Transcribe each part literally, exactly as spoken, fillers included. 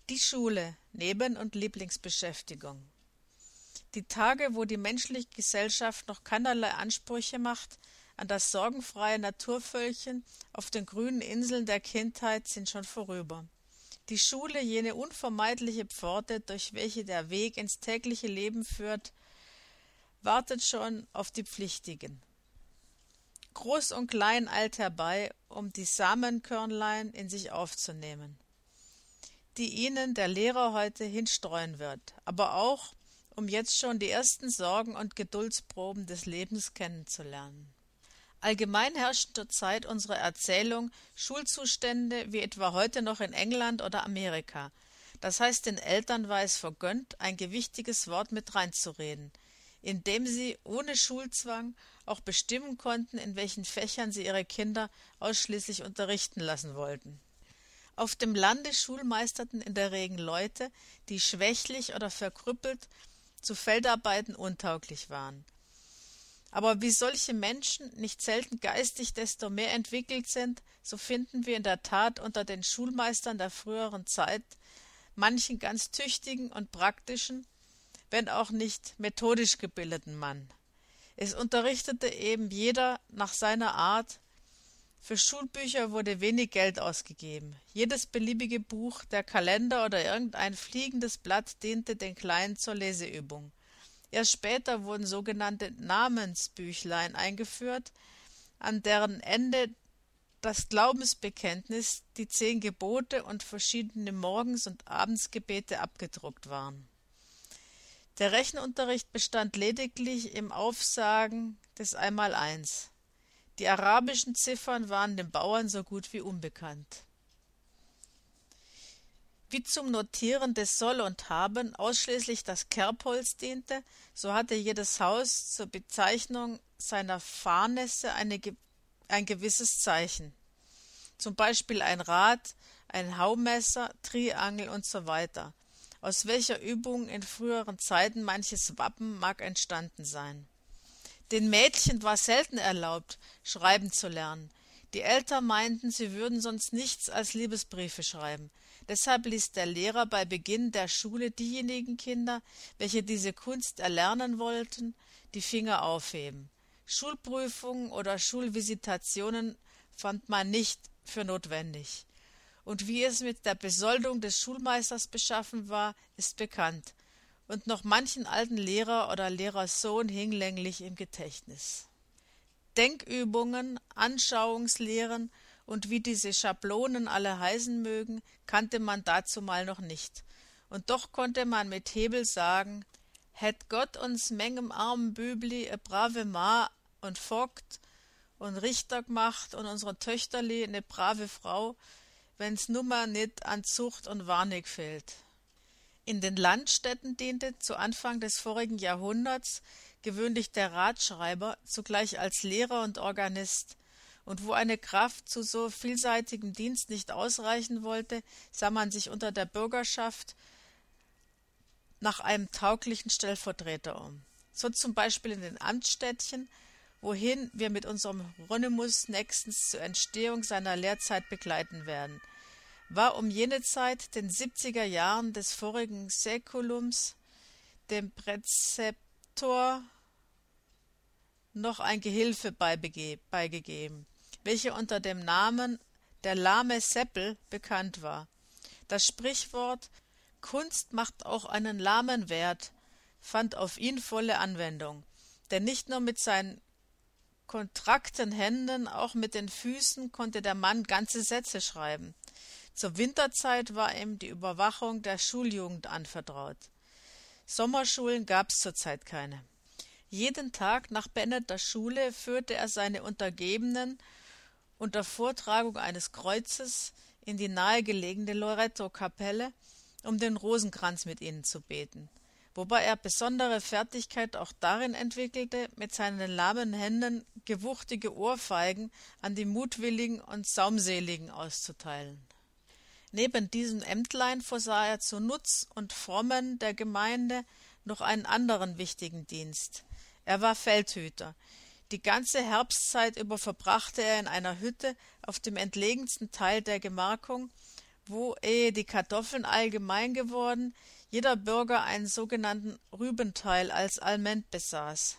Die Schule, Neben- und Lieblingsbeschäftigung. Die Tage, wo die menschliche Gesellschaft noch keinerlei Ansprüche macht an das sorgenfreie Naturvölkchen auf den grünen Inseln der Kindheit, sind schon vorüber. Die Schule, jene unvermeidliche Pforte, durch welche der Weg ins tägliche Leben führt, wartet schon auf die Pflichtigen. Groß und Klein eilt herbei, um die Samenkörnlein in sich aufzunehmen, die ihnen der Lehrer heute hinstreuen wird, aber auch, um jetzt schon die ersten Sorgen und Geduldsproben des Lebens kennenzulernen. Allgemein herrschten zur Zeit unserer Erzählung Schulzustände wie etwa heute noch in England oder Amerika. Das heißt, den Eltern war es vergönnt, ein gewichtiges Wort mit reinzureden, indem sie ohne Schulzwang auch bestimmen konnten, in welchen Fächern sie ihre Kinder ausschließlich unterrichten lassen wollten. Auf dem Lande schulmeisterten in der Regel Leute, die schwächlich oder verkrüppelt zu Feldarbeiten untauglich waren. Aber wie solche Menschen nicht selten geistig desto mehr entwickelt sind, so finden wir in der Tat unter den Schulmeistern der früheren Zeit manchen ganz tüchtigen und praktischen, wenn auch nicht methodisch gebildeten Mann. Es unterrichtete eben jeder nach seiner Art. Für Schulbücher wurde wenig Geld ausgegeben. Jedes beliebige Buch, der Kalender oder irgendein fliegendes Blatt diente den Kleinen zur Leseübung. Erst später wurden sogenannte Namensbüchlein eingeführt, an deren Ende das Glaubensbekenntnis, die zehn Gebote und verschiedene Morgens- und Abendsgebete abgedruckt waren. Der Rechenunterricht bestand lediglich im Aufsagen des Einmaleins. Die arabischen Ziffern waren den Bauern so gut wie unbekannt. Wie zum Notieren des Soll und Haben ausschließlich das Kerbholz diente, so hatte jedes Haus zur Bezeichnung seiner Fahrnässe eine, ein gewisses Zeichen. Zum Beispiel ein Rad, ein Haumesser, Triangel und so weiter, aus welcher Übung in früheren Zeiten manches Wappen mag entstanden sein. Den Mädchen war selten erlaubt, schreiben zu lernen. Die Eltern meinten, sie würden sonst nichts als Liebesbriefe schreiben. Deshalb ließ der Lehrer bei Beginn der Schule diejenigen Kinder, welche diese Kunst erlernen wollten, die Finger aufheben. Schulprüfungen oder Schulvisitationen fand man nicht für notwendig. Und wie es mit der Besoldung des Schulmeisters beschaffen war, ist bekannt und noch manchen alten Lehrer oder Lehrerssohn hinlänglich im Gedächtnis. Denkübungen, Anschauungslehren und wie diese Schablonen alle heißen mögen, kannte man dazumal noch nicht. Und doch konnte man mit Hebel sagen, hätt Gott uns mengem armen Bübli e brave Ma und Vogt und Richter gemacht und unsere Töchterli ne brave Frau, wenn's nummer nit an Zucht und Warnig fehlt. In den Landstädten diente zu Anfang des vorigen Jahrhunderts gewöhnlich der Ratschreiber zugleich als Lehrer und Organist, und wo eine Kraft zu so vielseitigem Dienst nicht ausreichen wollte, sah man sich unter der Bürgerschaft nach einem tauglichen Stellvertreter um. So zum Beispiel in den Amtsstädtchen, wohin wir mit unserem Hieronymus nächstens zur Entstehung seiner Lehrzeit begleiten werden, war um jene Zeit, den siebziger Jahren des vorigen Säkulums, dem Präzeptor noch ein Gehilfe beigegeben, welcher unter dem Namen der lahme Seppel bekannt war. Das Sprichwort »Kunst macht auch einen Lahmen wert« fand auf ihn volle Anwendung, denn nicht nur mit seinen kontrakten Händen, auch mit den Füßen konnte der Mann ganze Sätze schreiben. Zur Winterzeit war ihm die Überwachung der Schuljugend anvertraut. Sommerschulen gab's zurzeit keine. Jeden Tag nach beendeter Schule führte er seine Untergebenen unter Vortragung eines Kreuzes in die nahegelegene Loretto-Kapelle, um den Rosenkranz mit ihnen zu beten, wobei er besondere Fertigkeit auch darin entwickelte, mit seinen lahmen Händen gewuchtige Ohrfeigen an die Mutwilligen und Saumseligen auszuteilen. Neben diesem Ämtlein versah er zu Nutz und Frommen der Gemeinde noch einen anderen wichtigen Dienst. Er war Feldhüter. Die ganze Herbstzeit über verbrachte er in einer Hütte auf dem entlegensten Teil der Gemarkung, wo, ehe die Kartoffeln allgemein geworden, jeder Bürger einen sogenannten Rübenteil als Alment besaß.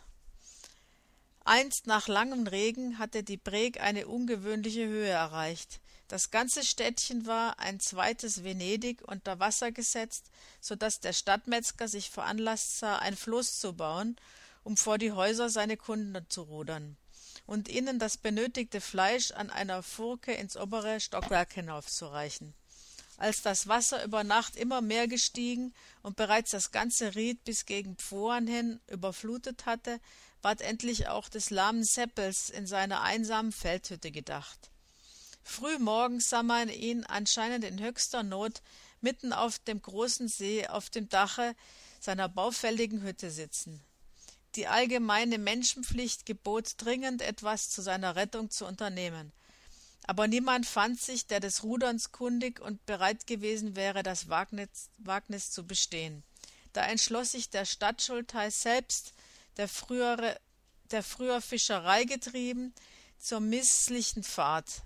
Einst nach langem Regen hatte die Breg eine ungewöhnliche Höhe erreicht. Das ganze Städtchen war, ein zweites Venedig, unter Wasser gesetzt, so daß der Stadtmetzger sich veranlasst sah, ein Floß zu bauen, um vor die Häuser seine Kunden zu rudern und ihnen das benötigte Fleisch an einer Furke ins obere Stockwerk hinaufzureichen. Als das Wasser über Nacht immer mehr gestiegen und bereits das ganze Ried bis gegen Pfohren hin überflutet hatte, ward endlich auch des lahmen Seppels in seiner einsamen Feldhütte gedacht. Früh morgens sah man ihn, anscheinend in höchster Not, mitten auf dem großen See auf dem Dache seiner baufälligen Hütte sitzen. Die allgemeine Menschenpflicht gebot dringend, etwas zu seiner Rettung zu unternehmen. Aber niemand fand sich, der des Ruderns kundig und bereit gewesen wäre, das Wagnis, Wagnis zu bestehen. Da entschloss sich der Stadtschultheiß selbst, der, frühere, der früher Fischerei getrieben, zur mißlichen Fahrt.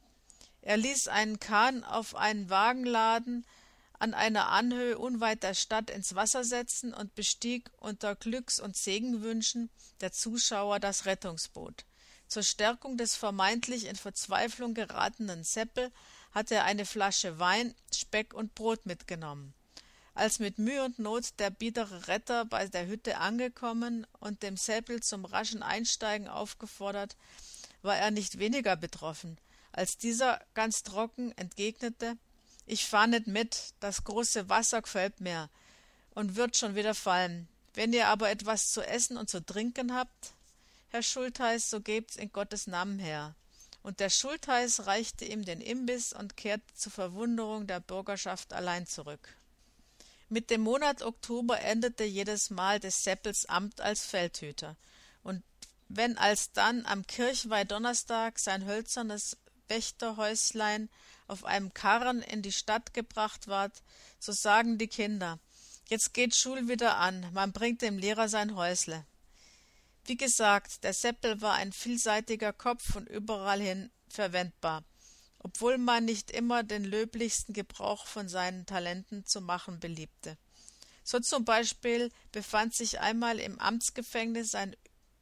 Er ließ einen Kahn auf einen Wagen laden, an einer Anhöhe unweit der Stadt ins Wasser setzen und bestieg unter Glücks- und Segenwünschen der Zuschauer das Rettungsboot. Zur Stärkung des vermeintlich in Verzweiflung geratenen Seppel hatte er eine Flasche Wein, Speck und Brot mitgenommen. Als mit Mühe und Not der biedere Retter bei der Hütte angekommen und dem Seppel zum raschen Einsteigen aufgefordert, war er nicht weniger betroffen, als dieser ganz trocken entgegnete: »Ich fahr nicht mit, das große Wasser gefällt mir und wird schon wieder fallen. Wenn ihr aber etwas zu essen und zu trinken habt, Herr Schultheiß, so gebt's in Gottes Namen her.« Und der Schultheiß reichte ihm den Imbiss und kehrte zur Verwunderung der Bürgerschaft allein zurück. Mit dem Monat Oktober endete jedes Mal des Seppels Amt als Feldhüter, und wenn alsdann am Kirchweih-Donnerstag sein hölzernes Wächterhäuslein auf einem Karren in die Stadt gebracht ward, so sagen die Kinder: »Jetzt geht Schul wieder an, man bringt dem Lehrer sein Häusle.« Wie gesagt, der Seppel war ein vielseitiger Kopf und überall hin verwendbar, obwohl man nicht immer den löblichsten Gebrauch von seinen Talenten zu machen beliebte. So zum Beispiel befand sich einmal im Amtsgefängnis ein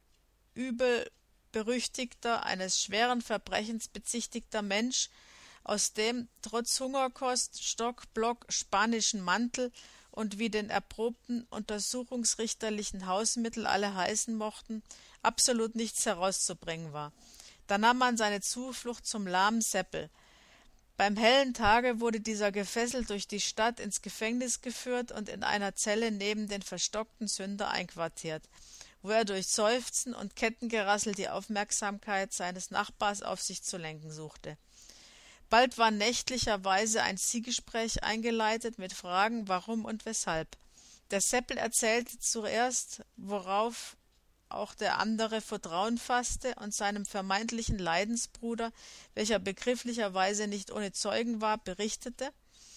übel berüchtigter, eines schweren Verbrechens bezichtigter Mensch, aus dem, trotz Hungerkost, Stock, Block, spanischen Mantel und wie den erprobten untersuchungsrichterlichen Hausmittel alle heißen mochten, absolut nichts herauszubringen war. Da nahm man seine Zuflucht zum lahmen Seppel. Beim hellen Tage wurde dieser gefesselt durch die Stadt ins Gefängnis geführt und in einer Zelle neben den verstockten Sünder einquartiert, wo er durch Seufzen und Kettengerassel die Aufmerksamkeit seines Nachbars auf sich zu lenken suchte. Bald war nächtlicherweise ein Zwiegespräch eingeleitet mit Fragen, warum und weshalb. Der Seppel erzählte zuerst, worauf auch der andere Vertrauen fasste und seinem vermeintlichen Leidensbruder, welcher begrifflicherweise nicht ohne Zeugen war, berichtete.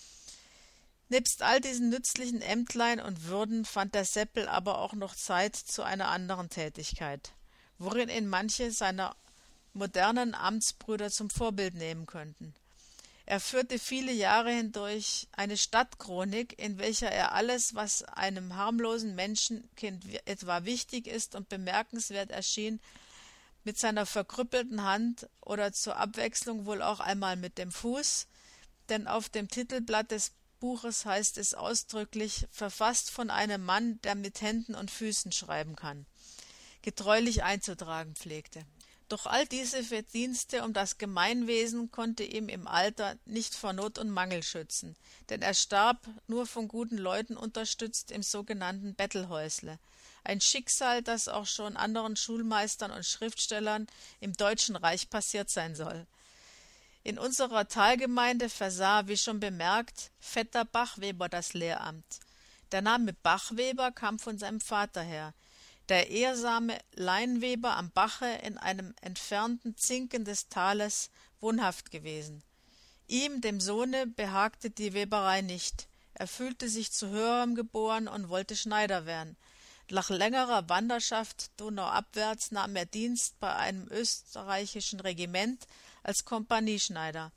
Nebst all diesen nützlichen Ämtlein und Würden fand der Seppel aber auch noch Zeit zu einer anderen Tätigkeit, worin ihn manche seiner modernen Amtsbrüder zum Vorbild nehmen könnten. Er führte viele Jahre hindurch eine Stadtchronik, in welcher er alles, was einem harmlosen Menschenkind etwa wichtig ist und bemerkenswert erschien, mit seiner verkrüppelten Hand oder zur Abwechslung wohl auch einmal mit dem Fuß, denn auf dem Titelblatt des Buches heißt es ausdrücklich, verfasst von einem Mann, der mit Händen und Füßen schreiben kann, getreulich einzutragen pflegte. Doch all diese Verdienste um das Gemeinwesen konnte ihm im Alter nicht vor Not und Mangel schützen, denn er starb, nur von guten Leuten unterstützt, im sogenannten Bettelhäusle, ein Schicksal, das auch schon anderen Schulmeistern und Schriftstellern im Deutschen Reich passiert sein soll. In unserer Talgemeinde versah, wie schon bemerkt, Vetter Bachweber das Lehramt. Der Name Bachweber kam von seinem Vater her, der ehrsame Leinweber am Bache in einem entfernten Zinken des Tales wohnhaft gewesen. Ihm, dem Sohne, behagte die Weberei nicht. Er fühlte sich zu höherem geboren und wollte Schneider werden. Nach längerer Wanderschaft donauabwärts nahm er Dienst bei einem österreichischen Regiment als Kompanieschneider.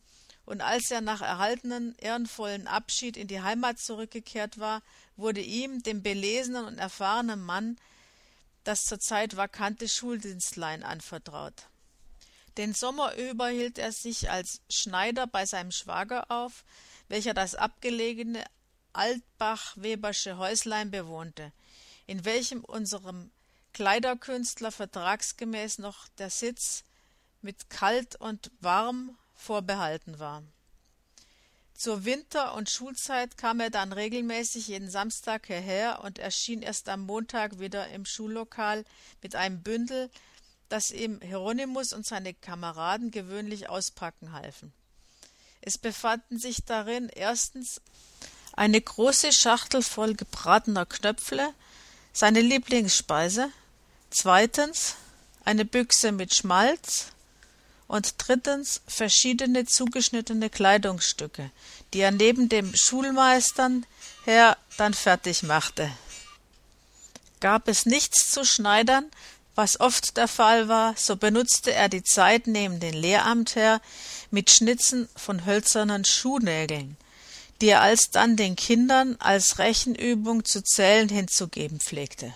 und als er nach erhaltenen, ehrenvollen Abschied in die Heimat zurückgekehrt war, wurde ihm, dem belesenen und erfahrenen Mann, das zurzeit vakante Schuldienstlein anvertraut. Den Sommer über hielt er sich als Schneider bei seinem Schwager auf, welcher das abgelegene Altbach-Webersche Häuslein bewohnte, in welchem unserem Kleiderkünstler vertragsgemäß noch der Sitz mit kalt und warm vorbehalten war. Zur Winter- und Schulzeit kam er dann regelmäßig jeden Samstag hierher und erschien erst am Montag wieder im Schullokal mit einem Bündel, das ihm Hieronymus und seine Kameraden gewöhnlich auspacken halfen. Es befanden sich darin erstens eine große Schachtel voll gebratener Knöpfle, seine Lieblingsspeise, zweitens eine Büchse mit Schmalz und drittens verschiedene zugeschnittene Kleidungsstücke, die er neben dem Schulmeistern her dann fertig machte. Gab es nichts zu schneidern, was oft der Fall war, so benutzte er die Zeit neben dem Lehramt her mit Schnitzen von hölzernen Schuhnägeln, die er alsdann den Kindern als Rechenübung zu zählen hinzugeben pflegte.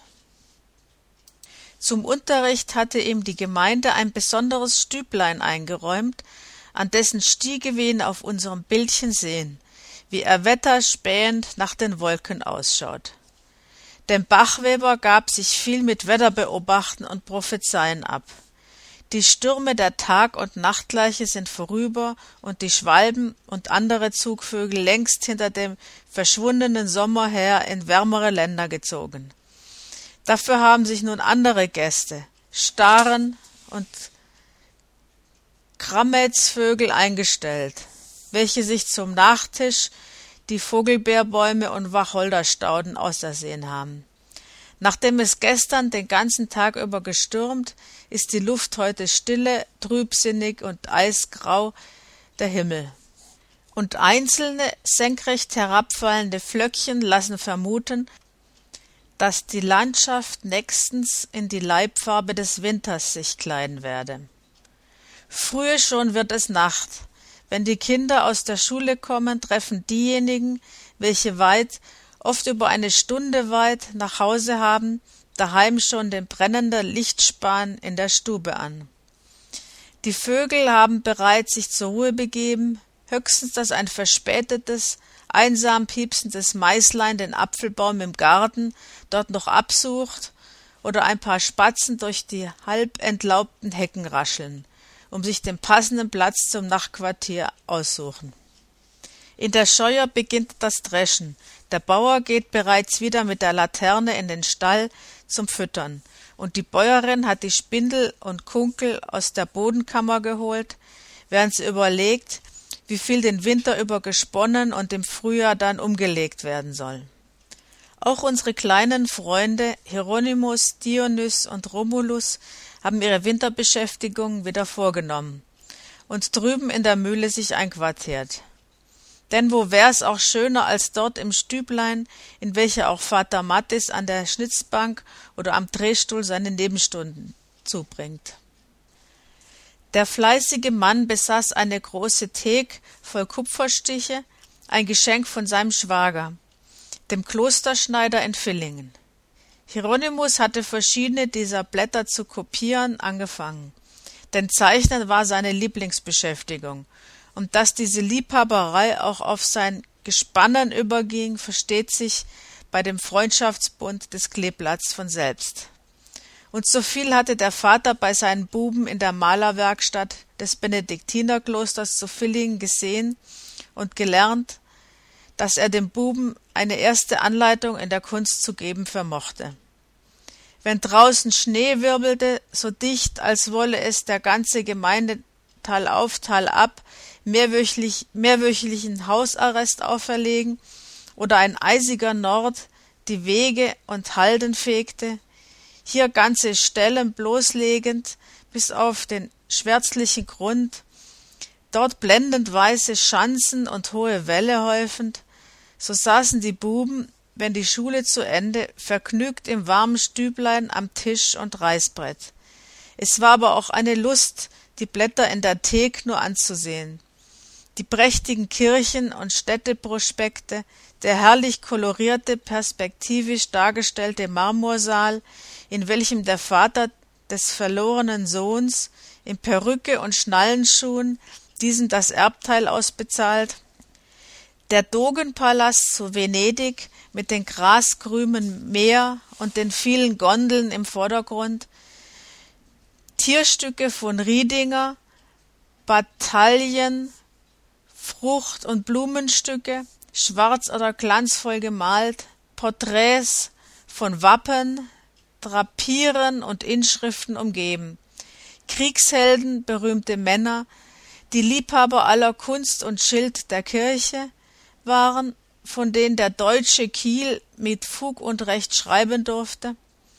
Zum Unterricht hatte ihm die Gemeinde ein besonderes Stüblein eingeräumt, an dessen Stiege wir ihn auf unserem Bildchen sehen, wie er wetterspähend nach den Wolken ausschaut. Dem Bachweber gab sich viel mit Wetterbeobachten und Prophezeien ab. Die Stürme der Tag- und Nachtgleiche sind vorüber und die Schwalben und andere Zugvögel längst hinter dem verschwundenen Sommer her in wärmere Länder gezogen. Dafür haben sich nun andere Gäste, Staren und Krammetsvögel eingestellt, welche sich zum Nachtisch die Vogelbeerbäume und Wacholderstauden ausersehen haben. Nachdem es gestern den ganzen Tag über gestürmt, ist die Luft heute stille, trübsinnig und eisgrau der Himmel. Und einzelne senkrecht herabfallende Flöckchen lassen vermuten, dass die Landschaft nächstens in die Leibfarbe des Winters sich kleiden werde. Frühe schon wird es Nacht. Wenn die Kinder aus der Schule kommen, treffen diejenigen, welche weit, oft über eine Stunde weit, nach Hause haben, daheim schon den brennenden Lichtspan in der Stube an. Die Vögel haben bereits sich zur Ruhe begeben, höchstens dass ein verspätetes, einsam piepsendes Maislein den Apfelbaum im Garten dort noch absucht oder ein paar Spatzen durch die halb entlaubten Hecken rascheln, um sich den passenden Platz zum Nachtquartier aussuchen. In der Scheuer beginnt das Dreschen. Der Bauer geht bereits wieder mit der Laterne in den Stall zum Füttern, und die Bäuerin hat die Spindel und Kunkel aus der Bodenkammer geholt, während sie überlegt, wie viel den Winter über gesponnen und im Frühjahr dann umgelegt werden soll. Auch unsere kleinen Freunde Hieronymus, Dionys und Romulus haben ihre Winterbeschäftigung wieder vorgenommen und drüben in der Mühle sich einquartiert. Denn wo wär's auch schöner als dort im Stüblein, in welcher auch Vater Mattis an der Schnitzbank oder am Drehstuhl seine Nebenstunden zubringt. Der fleißige Mann besaß eine große Thek voll Kupferstiche, ein Geschenk von seinem Schwager, dem Klosterschneider in Villingen. Hieronymus hatte verschiedene dieser Blätter zu kopieren angefangen, denn Zeichnen war seine Lieblingsbeschäftigung, und dass diese Liebhaberei auch auf sein Gespannen überging, versteht sich bei dem Freundschaftsbund des Kleeblatts von selbst. Und so viel hatte der Vater bei seinen Buben in der Malerwerkstatt des Benediktinerklosters zu Villingen gesehen und gelernt, dass er dem Buben eine erste Anleitung in der Kunst zu geben vermochte. Wenn draußen Schnee wirbelte, so dicht, als wolle es der ganze Gemeinde Tal auf, Tal ab, mehrwöchentlich, mehrwöchentlichen Hausarrest auferlegen oder ein eisiger Nord die Wege und Halden fegte, hier ganze Stellen bloßlegend bis auf den schwärzlichen Grund, dort blendend weiße Schanzen und hohe Wälle häufend, so saßen die Buben, wenn die Schule zu Ende, vergnügt im warmen Stüblein am Tisch und Reißbrett. Es war aber auch eine Lust, die Blätter in der Thek nur anzusehen. die prächtigen Kirchen- und Städteprospekte, der herrlich kolorierte, perspektivisch dargestellte Marmorsaal, in welchem der Vater des verlorenen Sohns in Perücke und Schnallenschuhen diesem das Erbteil ausbezahlt, der Dogenpalast zu Venedig mit dem grasgrünen Meer und den vielen Gondeln im Vordergrund, Tierstücke von Riedinger, Bataillen, Frucht- und Blumenstücke, schwarz oder glanzvoll gemalt, Porträts von Wappen, Drapieren und Inschriften umgeben, Kriegshelden, berühmte Männer, die Liebhaber aller Kunst und Schild der Kirche waren, von denen der deutsche Kiel mit Fug und Recht schreiben durfte.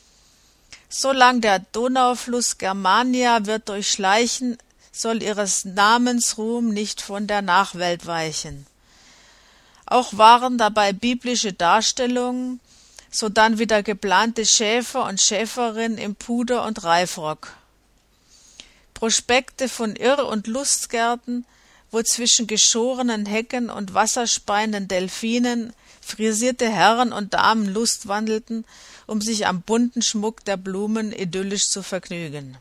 Solang der Donaufluss Germania wird durchschleichen, soll ihres Namens Ruhm nicht von der Nachwelt weichen. Auch waren dabei biblische Darstellungen, sodann wieder geplante Schäfer und Schäferinnen im Puder- und Reifrock. Prospekte von Irr- und Lustgärten, wo zwischen geschorenen Hecken und wasserspeienden Delfinen frisierte Herren und Damen lustwandelten, um sich am bunten Schmuck der Blumen idyllisch zu vergnügen.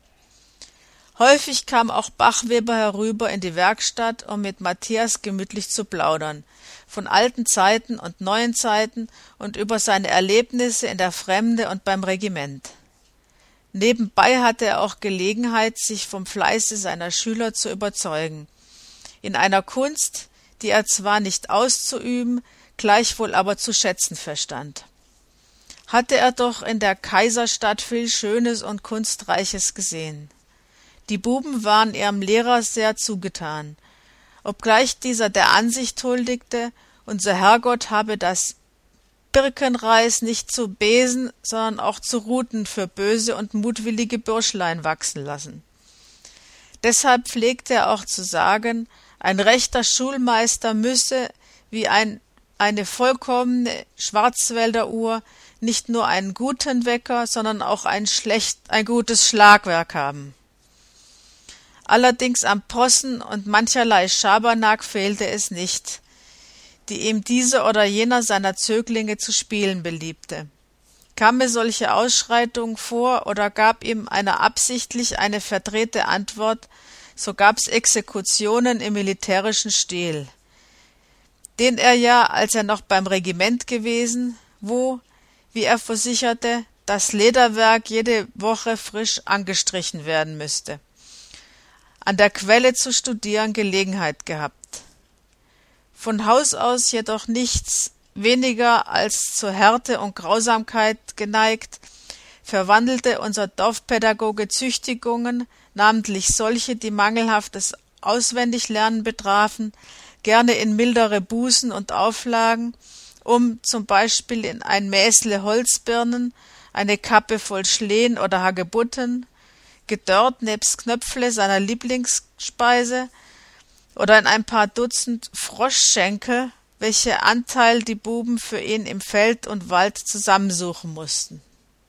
Häufig kam auch Bachweber herüber in die Werkstatt, um mit Matthias gemütlich zu plaudern, von alten Zeiten und neuen Zeiten und über seine Erlebnisse in der Fremde und beim Regiment. Nebenbei hatte er auch Gelegenheit, sich vom Fleiße seiner Schüler zu überzeugen, in einer Kunst, die er zwar nicht auszuüben, gleichwohl aber zu schätzen verstand. Hatte er doch in der Kaiserstadt viel Schönes und Kunstreiches gesehen. Die Buben waren ihrem Lehrer sehr zugetan, obgleich dieser der Ansicht huldigte, unser Herrgott habe das Birkenreis nicht zu Besen, sondern auch zu Ruten für böse und mutwillige Bürschlein wachsen lassen. Deshalb pflegte er auch zu sagen, ein rechter Schulmeister müsse, wie ein, eine vollkommene Schwarzwälderuhr, nicht nur einen guten Wecker, sondern auch ein, schlecht, ein gutes Schlagwerk haben. Allerdings am Possen und mancherlei Schabernack fehlte es nicht, die ihm dieser oder jener seiner Zöglinge zu spielen beliebte. Kam mir solche Ausschreitung vor oder gab ihm einer absichtlich eine verdrehte Antwort, so gab's Exekutionen im militärischen Stil, den er ja, als er noch beim Regiment gewesen, wo, wie er versicherte, das Lederwerk jede Woche frisch angestrichen werden müsste, an der Quelle zu studieren Gelegenheit gehabt. Von Haus aus jedoch nichts weniger als zur Härte und Grausamkeit geneigt, verwandelte unser Dorfpädagoge Züchtigungen, namentlich solche, die mangelhaftes Auswendiglernen betrafen, gerne in mildere Bußen und Auflagen, um zum Beispiel in ein Mäßle Holzbirnen, eine Kappe voll Schlehen oder Hagebutten, gedörrt nebst Knöpfle seiner Lieblingsspeise, oder in ein paar Dutzend Froschschenkel, welche Anteil die Buben für ihn im Feld und Wald zusammensuchen mussten.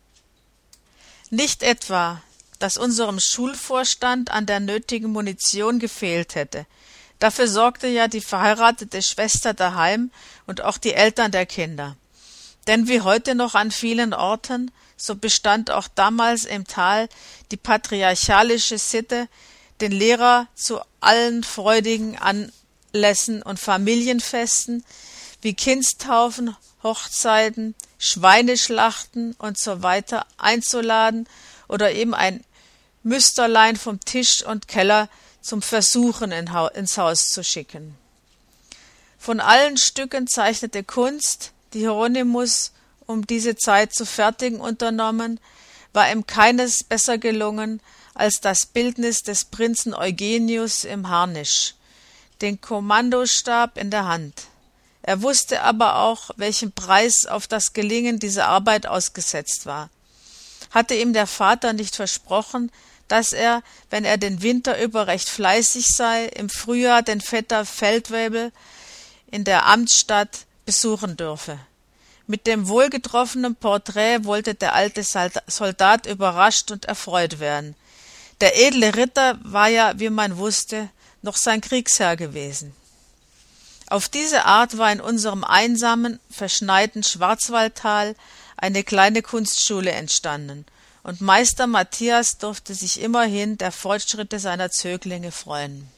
Nicht etwa, dass unserem Schulvorstand an der nötigen Munition gefehlt hätte. Dafür sorgte ja die verheiratete Schwester daheim und auch die Eltern der Kinder. Denn wie heute noch an vielen Orten, so bestand auch damals im Tal die patriarchalische Sitte, den Lehrer zu allen freudigen Anlässen und Familienfesten wie Kindstaufen, Hochzeiten, Schweineschlachten und so weiter einzuladen oder eben ein Müsterlein vom Tisch und Keller zum Versuchen ins Haus zu schicken. Von allen Stücken zeichnete Kunst, die Hieronymus um diese Zeit zu fertigen unternommen, war ihm keines besser gelungen als das Bildnis des Prinzen Eugenius im Harnisch, den Kommandostab in der Hand. Er wusste aber auch, welchen Preis auf das Gelingen dieser Arbeit ausgesetzt war. Hatte ihm der Vater nicht versprochen, dass er, wenn er den Winter über recht fleißig sei, im Frühjahr den Vetter Feldwebel in der Amtsstadt besuchen dürfe. Mit dem wohlgetroffenen Porträt wollte der alte Soldat überrascht und erfreut werden. Der edle Ritter war ja, wie man wusste, noch sein Kriegsherr gewesen. Auf diese Art war in unserem einsamen, verschneiten Schwarzwaldtal eine kleine Kunstschule entstanden, und Meister Matthias durfte sich immerhin der Fortschritte seiner Zöglinge freuen.